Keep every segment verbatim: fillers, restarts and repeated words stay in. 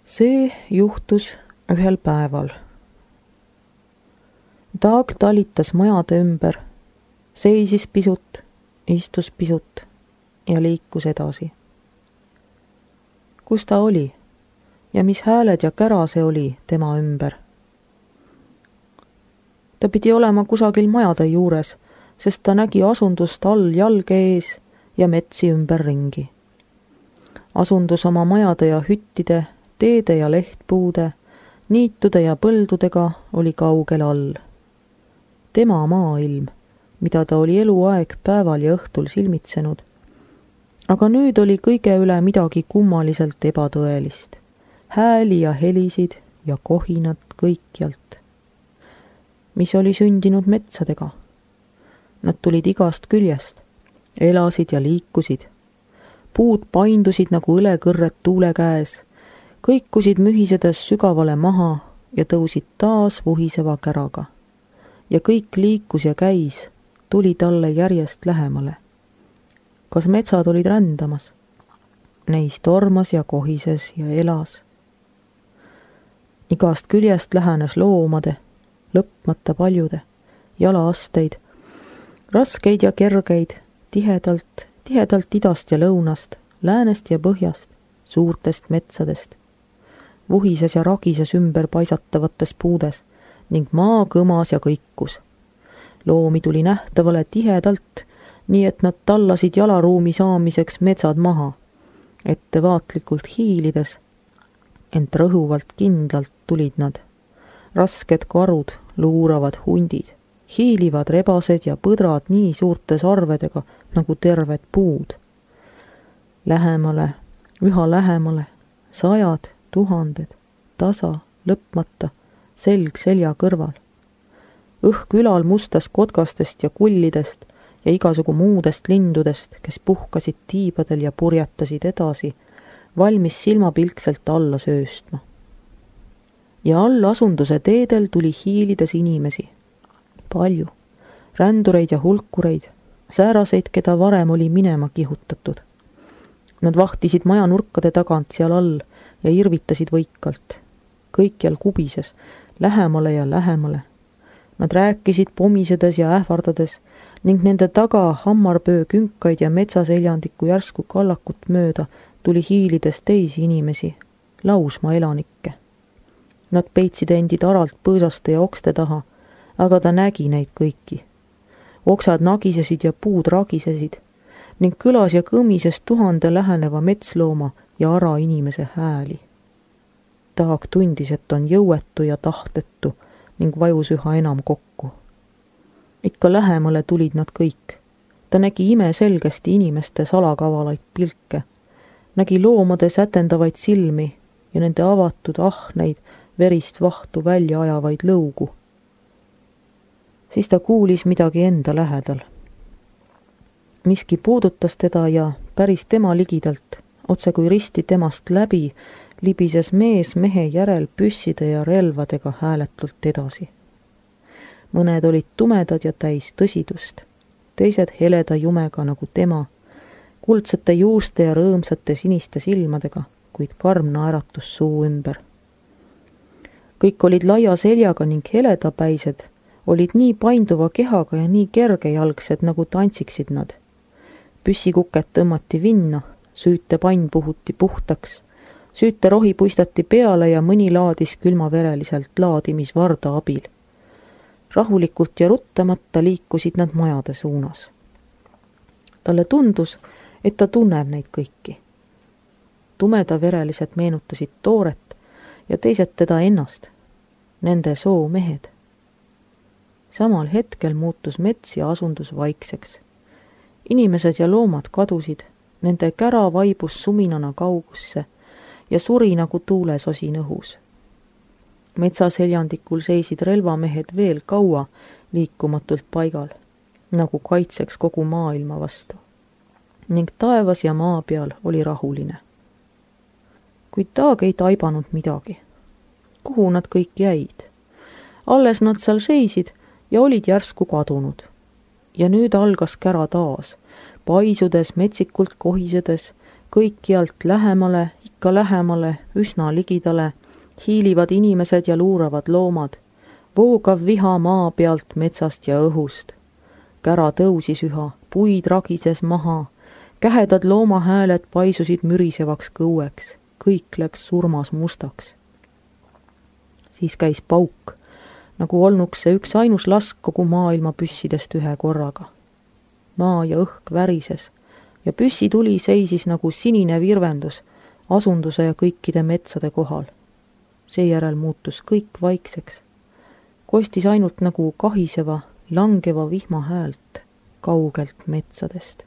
See juhtus ühel päeval. Taag talitas majade ümber, seisis pisut, istus pisut ja liikus edasi. Kus ta oli ja mis hääled ja kära see oli tema ümber? Ta pidi olema kusagil majade juures, sest ta nägi asundust all jalge ees ja metsi ümberringi. Asundus oma majade ja hüttide, teede ja lehtpuude, niitude ja põldudega oli kaugel all. Tema maailm, mida ta oli eluaeg päeval ja õhtul silmitsenud, aga nüüd oli kõige üle midagi kummaliselt ebatõelist. Hääli ja helisid ja kohinad kõikjalt. Mis oli sündinud metsadega? Nad tulid igast küljest, elasid ja liikusid. Puud paindusid nagu õlekõrred tuule käes, kõikusid mühisedes sügavale maha ja tõusid taas vuhiseva käraga. Ja kõik liikus ja käis, tuli talle järjest lähemale. Kas metsad olid rändamas? Neis tormas ja kohises ja elas. Igast küljest lähenes loomade, lõpmata paljude, jalaasteid, raskeid ja kergeid, tihedalt, tihedalt idast ja lõunast, läänest ja põhjast, suurtest metsadest. Vuhises ja ragises ümber paisatavates puudes ning maa kõmas ja kõikus. Loomi tuli nähtavale tihedalt, nii et nad tallasid jalaruumi saamiseks metsad maha, ettevaatlikult hiilides, ent rõhuvalt kindlalt tulid nad. Rasked karud, luuravad hundid, hiilivad rebased ja põdrad nii suurtes arvedega nagu terved puud. Lähemale, üha lähemale, sajad, tuhanded, tasa, lõpmata, selg selja kõrval. Õhk ülal mustast kotkastest ja kullidest ja igasugu muudest lindudest, kes puhkasid tiibadel ja purjetasid edasi, valmis silmapilkselt alla sööstma. Ja all asunduse teedel tuli hiilides inimesi. Palju, rändureid ja hulkureid, sääraseid, keda varem oli minema kihutatud. Nad vahtisid maja nurkade tagant seal all ja irvitasid võikalt. Kõikjal kubises, lähemale ja lähemale. Nad rääkisid pomisedes ja ähvardades ning nende taga hammarpöö künkaid ja metsaseljandiku järsku kallakut mööda tuli hiilides teisi inimesi, lausma elanikke. Nad peitsid endid aralt põõsaste ja okste taha, aga ta nägi neid kõiki. Oksad nagisesid ja puud ragisesid ning kõlas ja kõmises tuhande läheneva metslooma ja ara inimese hääli. Taag tundis, et on jõuetu ja tahtetu ning vajus üha enam kokku. Ikka lähemale tulid nad kõik. Ta nägi imeselgesti inimeste salakavalaid pilke, nägi loomade sätendavaid silmi ja nende avatud ahneid verist vahtu välja ajavaid lõugu. Siis ta kuulis midagi enda lähedal. Miski puudutas teda ja päris tema ligidalt, otse kui risti temast läbi, libises mees mehe järel püsside ja relvadega hääletult edasi. Mõned olid tumedad ja täis tõsidust, teised heleda jumega nagu tema, kuldsete juuste ja rõõmsate siniste silmadega, kuid karm naeratus suu ümber. Kõik olid laia seljaga ning heledapäised, olid nii painduva kehaga ja nii kergejalgsed, nagu tantsiksid nad. Püssikuket tõmmati vinna, süüte pann puhuti puhtaks, süüte rohi puistati peale ja mõni laadis külmavereliselt laadimisvarda abil. Rahulikult ja ruttamata liikusid nad majade suunas. Talle tundus, et ta tunneb neid kõiki. Tumedaverelised meenutasid tooret ja teised teda ennast, nende soo mehed. Samal hetkel muutus mets ja asundus vaikseks. Inimesed ja loomad kadusid, nende kära vaibus suminana kaugusse ja suri nagu tuulesosin õhus. Metsaseljandikul seisid relvamehed veel kaua liikumatult paigal, nagu kaitseks kogu maailma vastu. Ning taevas ja maa peal oli rahuline. Kuid Taag ei taibanud midagi. Kuhu nad kõik jäid? Alles nad seal seisid ja olid järsku kadunud. Ja nüüd algas kära taas, paisudes, metsikult kohisedes kõikjalt lähemale, ikka lähemale, üsna ligidale, hiilivad inimesed ja luuravad loomad, voogav viha maa pealt, metsast ja õhust. Kära tõusis üha, puid ragises maha, kähedad loomahääled paisusid mürisevaks kõueks, kõik läks surmas mustaks. Siis käis pauk, nagu olnuks see üks ainus lask kogu maailma püssidest ühe korraga. Maa ja õhk värises ja püssituli seisis nagu sinine virvendus asunduse ja kõikide metsade kohal. Seejärel muutus kõik vaikseks. Kostis ainult nagu kahiseva, langeva vihma häält kaugelt metsadest.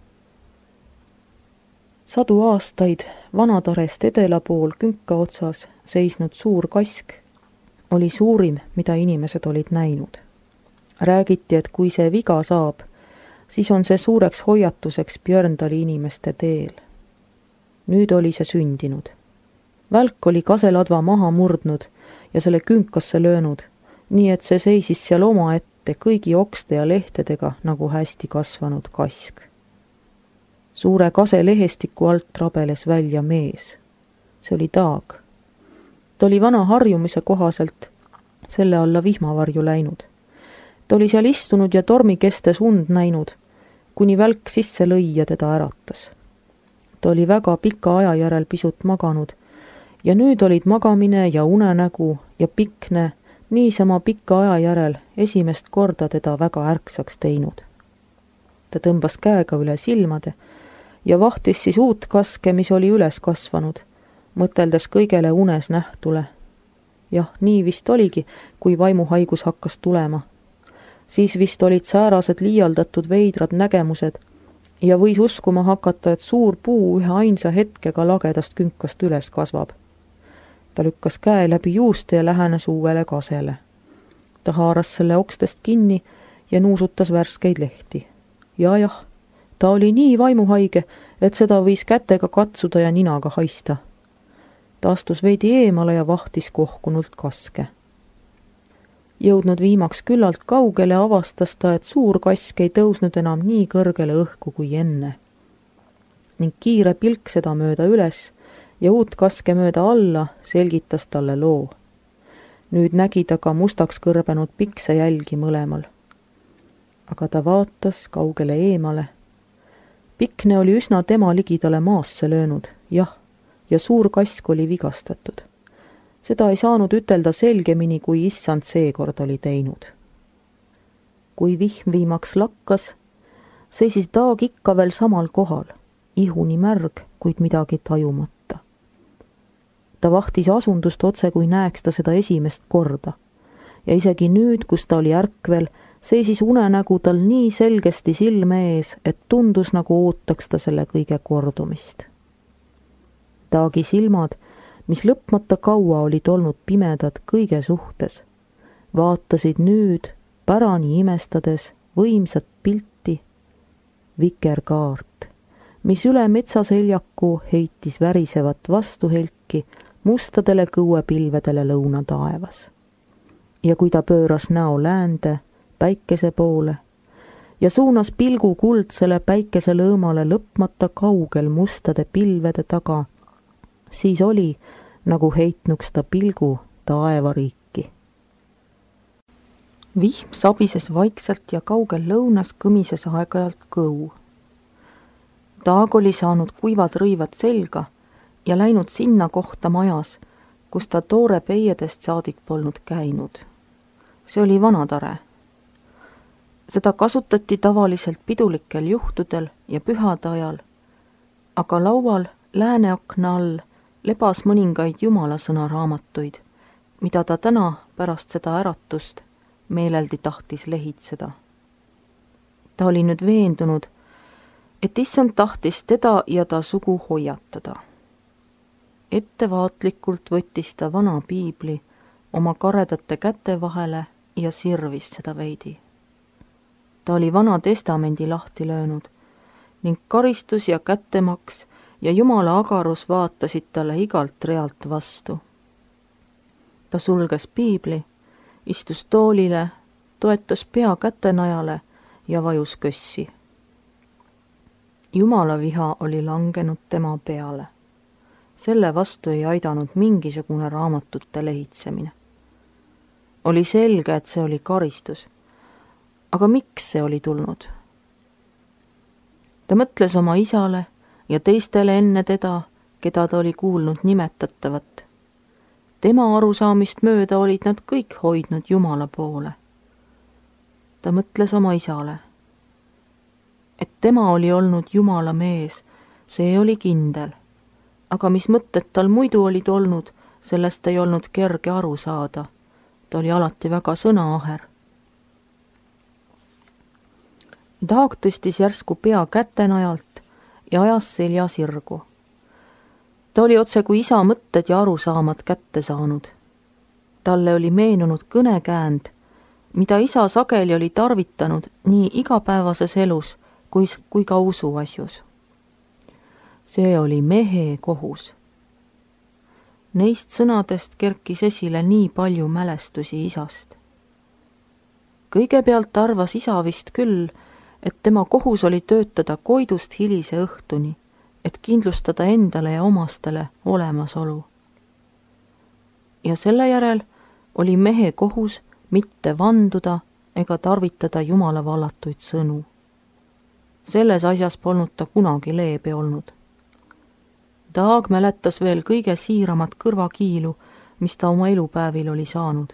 Sadu aastaid Vanatarest edela pool künka otsas seisnud suur kask oli suurim, mida inimesed olid näinud. Räägiti, et kui see viga saab, siis on see suureks hoiatuseks Björndali inimeste teel. Nüüd oli see sündinud. Välk oli kaseladva maha murdnud ja selle künkasse löönud, nii et see seisis seal oma ette kõigi okste ja lehtedega nagu hästi kasvanud kask. Suure kase lehestiku alt rabeles välja mees. See oli Taag. Ta oli vana harjumise kohaselt selle alla vihmavarju läinud. Ta oli seal istunud ja tormi kestes und näinud, kuni välk sisse lõi ja teda äratas. Ta oli väga pika aja järel pisut maganud ja nüüd olid magamine ja unenägu ja pikne niisama pika aja järel esimest korda teda väga ärksaks teinud. Ta tõmbas käega üle silmade ja vahtis siis uut kaske, mis oli üles kasvanud, mõteldes kõigele unes nähtule. Jah, nii vist oligi, kui vaimuhaigus hakkas tulema. Siis vist olid säärased liialdatud veidrad nägemused ja võis uskuma hakata, et suur puu ühe ainsa hetkega lagedast künkast üles kasvab. Ta lükkas käe läbi juuste ja lähenes uuele kasele. Ta haaras selle okstest kinni ja nuusutas värskeid lehti. Ja jah, ta oli nii vaimuhaige, et seda võis kätega katsuda ja ninaga haista. Ta astus veidi eemale ja vahtis kohkunult kaske. Jõudnud viimaks küllalt kaugele, avastas ta, et suur kask ei tõusnud enam nii kõrgele õhku kui enne. Ning kiire pilk seda mööda üles ja uut kaske mööda alla selgitas talle loo. Nüüd nägi ta ka mustaks kõrbenud pikse jälgi mõlemal. Aga ta vaatas kaugele eemale. Pikne oli üsna tema ligidale maasse löönud, jah, ja suur kask oli vigastatud. Seda ei saanud ütelda selgemini, kui issand seekord oli teinud. Kui vihm viimaks lakkas, seisis Taag ikka veel samal kohal, ihuni märg, kuid midagi tajumata. Ta vahtis asundust otse, kui näeks ta seda esimest korda. Ja isegi nüüd, kus ta oli ärkvel, seisis unenägu tal nii selgesti silme ees, et tundus nagu ootaks ta selle kõige kordumist. Taagi silmad, mis lõpmata kaua olid olnud pimedad kõige suhtes, vaatasid nüüd, pärani imestades, võimsat pilti, vikerkaart, mis üle metsaseljaku heitis värisevat vastuhelki mustadele kõuepilvedele lõunataevas. Ja kui ta pööras näo läände, päikese poole ja suunas pilgu kuldsele päikeselõõmale lõpmata kaugel mustade pilvede taga, siis oli, nagu heitnuks ta pilgu taevariiki. Vihm sabises vaikselt ja kaugel lõunas kõmises aeg-ajalt kõu. Taag oli saanud kuivad rõivad selga ja läinud sinna kohta majas, kus ta toore peiedest saadik polnud käinud. See oli Vanatare. Seda kasutati tavaliselt pidulikel juhtudel ja pühade ajal, aga laual lääneakna all lebas mõningaid jumalasõna raamatuid, mida ta täna pärast seda äratust meeleldi tahtis lehitseda. Ta oli nüüd veendunud, et issand tahtis teda ja ta sugu hoiatada. Ettevaatlikult võttis ta vana piibli oma karedate käte vahele ja sirvis seda veidi. Ta oli Vana Testamendi lahti löönud ning karistus ja kättemaks ja Jumala agarus vaatasid talle igalt realt vastu. Ta sulges piibli, istus toolile, toetas pea kätenajale ja vajus kössi. Jumala viha oli langenud tema peale. Selle vastu ei aidanud mingisugune raamatute lehitsemine. Oli selge, et see oli karistus. Aga miks see oli tulnud? Ta mõtles oma isale ja teistele enne teda, keda ta oli kuulnud nimetatavat. Tema arusaamist mööda olid nad kõik hoidnud Jumala poole. Ta mõtles oma isale. Et tema oli olnud Jumala mees, see oli kindel. Aga mis mõtted tal muidu olid olnud, sellest ei olnud kerge aru saada. Ta oli alati väga sõnaaher. Daag tõstis järsku pea kätenajalt ja ajas selja sirgu. Ta oli otse kui isa mõtted ja arusaamad kätte saanud. Talle oli meenunud kõnekäänd, mida isa sageli oli tarvitanud nii igapäevases elus kui, kui ka usuasjus. See oli mehe kohus. Neist sõnadest kerkis esile nii palju mälestusi isast. Kõigepealt arvas isa vist küll, et tema kohus oli töötada koidust hilise õhtuni, et kindlustada endale ja omastele olemasolu. Ja selle järel oli mehe kohus mitte vanduda ega tarvitada Jumala vallatuid sõnu. Selles asjas polnud ta kunagi leebe olnud. Daag mäletas veel kõige siiramat kõrvakiilu, mis ta oma elupäevil oli saanud.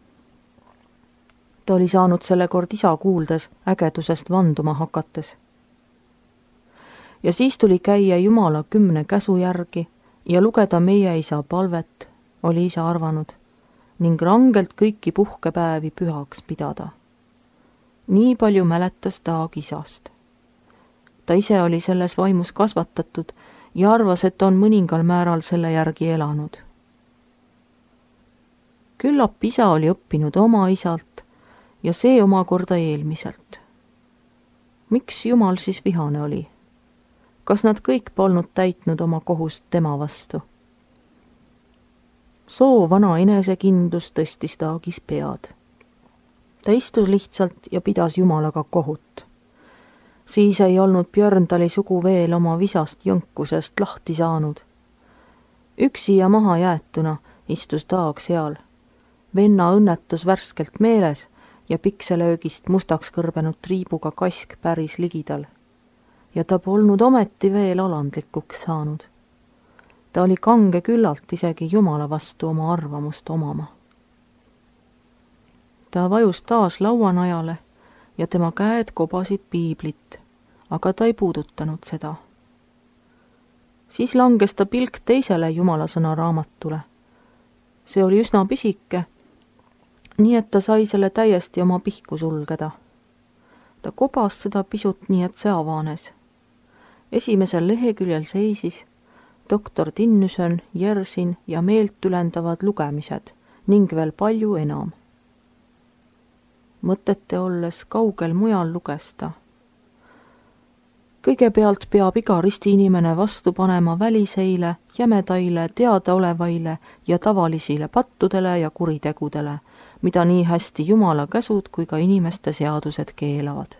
Ta oli saanud selle kord isa kuuldes ägedusest vanduma hakates. Ja siis tuli käia Jumala kümne käsu järgi ja lugeda meie isa palvet, oli isa arvanud, ning rangelt kõiki puhkepäevi pühaks pidada. Nii palju mäletas Daag isast. Ta ise oli selles vaimus kasvatatud ja arvas, et on mõningal määral selle järgi elanud. Küllap isa oli õppinud oma isalt ja see omakorda eelmiselt. Miks Jumal siis vihane oli? Kas nad kõik polnud täitnud oma kohust tema vastu? Soo vana enesekindlus tõstis Daagis pead. Ta istus lihtsalt ja pidas Jumalaga kohut. Siis ei olnud Björndali sugu veel oma visast jõnkusest lahti saanud. Üksi ja maha jäetuna istus Daag seal. Venna õnnetus värskelt meeles ja pikselöögist mustaks kõrbenud triibuga kask päris ligidal. Ja ta polnud ometi veel alandlikuks saanud. Ta oli kange küllalt isegi Jumala vastu oma arvamust omama. Ta vajus taas lauanajale ja tema käed kobasid piiblit, aga ta ei puudutanud seda. Siis langes ta pilk teisele Jumala sõna raamatule. See oli üsna pisike, nii et ta sai selle täiesti oma pihku sulgeda. Ta kobas seda pisut nii, et see avanes. Esimesel leheküljel seisis doktor Tinnüsön, Jersin ja meelt ülendavad lugemised ning veel palju enam. Mõtete olles kaugel mujal luges ta. Kõigepealt peab iga ristiinimene vastu panema väliseile, jämedaile, teadaolevaile ja tavalisile pattudele ja kuritegudele, mida nii hästi Jumala käsud kui ka inimeste seadused keelavad.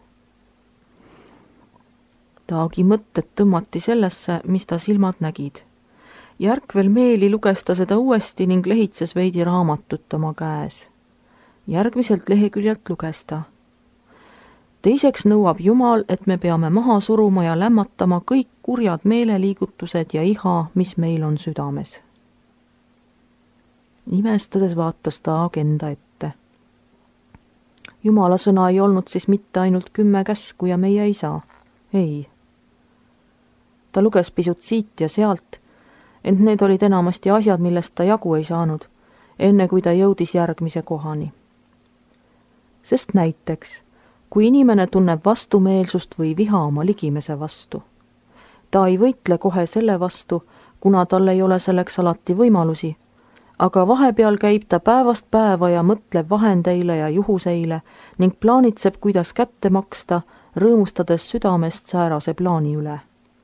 Daagi mõtted tõmmati sellesse, mis ta silmad nägid. Järkvel meeli luges ta seda uuesti ning lehitses veidi raamatut oma käes. Järgmiselt leheküljelt luges ta. Teiseks nõuab Jumal, et me peame maha suruma ja lämmatama kõik kurjad meeleliigutused ja iha, mis meil on südames. Imestades vaatas Daag enda ette. Jumala sõna ei olnud siis mitte ainult kümme käsku ja meie isa. Ei. Ta luges pisut siit ja sealt, ent need olid enamasti asjad, millest ta jagu ei saanud, enne kui ta jõudis järgmise kohani. Sest näiteks, kui inimene tunneb vastumeelsust või viha oma ligimese vastu, ta ei võitle kohe selle vastu, kuna tal ei ole selleks alati võimalusi, aga vahepeal käib ta päevast päeva ja mõtleb vahendeile ja juhuseile ning plaanitseb, kuidas kätte maksta, rõõmustades südamest säärase plaani üle.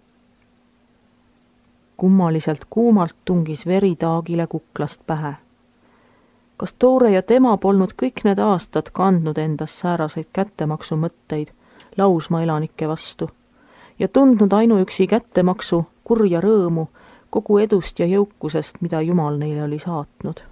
Kummaliselt kuumalt tungis veri Daagile kuklast pähe. Kas Toore ja tema polnud kõik need aastad kandnud endas sääraseid kättemaksu mõtteid lausmaa elanike vastu ja tundnud ainuüksi kättemaksu kurja rõõmu kogu edust ja jõukusest, mida Jumal neile oli saatnud.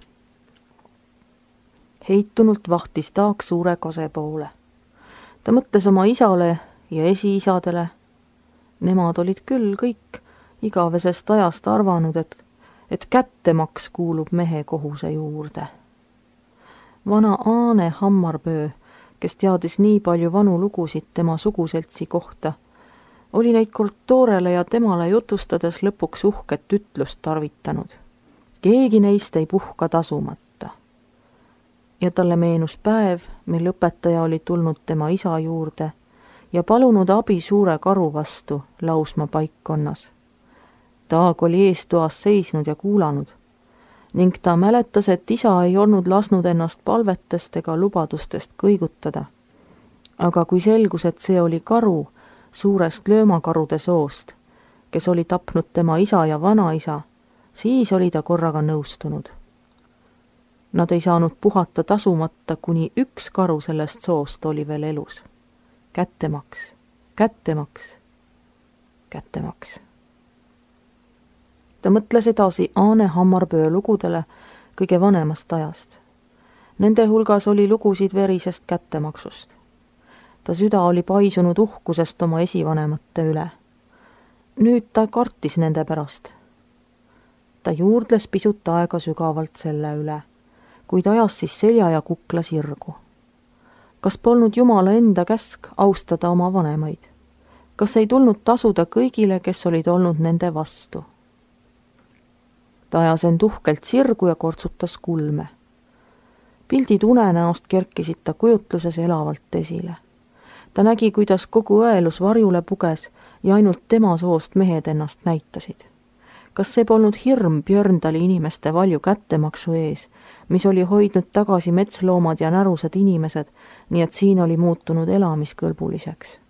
Heitunult vahtis Taak suure kase poole. Ta mõtles oma isale ja esiisadele. Nemad olid küll kõik igavesest ajast arvanud, et, et kättemaks kuulub mehe kohuse juurde. Vana Aane Hammarpöö, kes teadis nii palju vanu lugusid tema suguseltsi kohta, oli neid kord Toorele ja temale jutustades lõpuks uhket ütlust tarvitanud. Keegi neist ei puhka tasumata. Ja talle meenus päev, mil õpetaja oli tulnud tema isa juurde ja palunud abi suure karu vastu lausma paikkonnas. Taag oli eestoas seisnud ja kuulanud ning ta mäletas, et isa ei olnud lasnud ennast palvetest ega lubadustest kõigutada. Aga kui selgus, et see oli karu suurest löömakarude soost, kes oli tapnud tema isa ja vanaisa, siis oli ta korraga nõustunud. Nad ei saanud puhata tasumata, kuni üks karu sellest soost oli veel elus. Kättemaks, kättemaks, kättemaks. Ta mõtles edasi Aane Hammarpöö lugudele kõige vanemast ajast. Nende hulgas oli lugusid verisest kättemaksust. Ta süda oli paisunud uhkusest oma esivanemate üle. Nüüd ta kartis nende pärast. Ta juurdles pisut aega sügavalt selle üle, kuid ajas siis selja ja kukla sirgu. Kas polnud Jumala enda käsk austada oma vanemaid? Kas ei tulnud tasuda kõigile, kes olid olnud nende vastu? Ta ajas end uhkelt sirgu ja kortsutas kulme. Pildid unenäost kerkisid ta kujutluses elavalt esile. Ta nägi, kuidas kogu õelus varjule puges ja ainult tema soost mehed ennast näitasid. Kas see polnud hirm Björndali inimeste valju kättemaksu ees, mis oli hoidnud tagasi metsloomad ja närused inimesed, nii et siin oli muutunud elamiskõlbuliseks?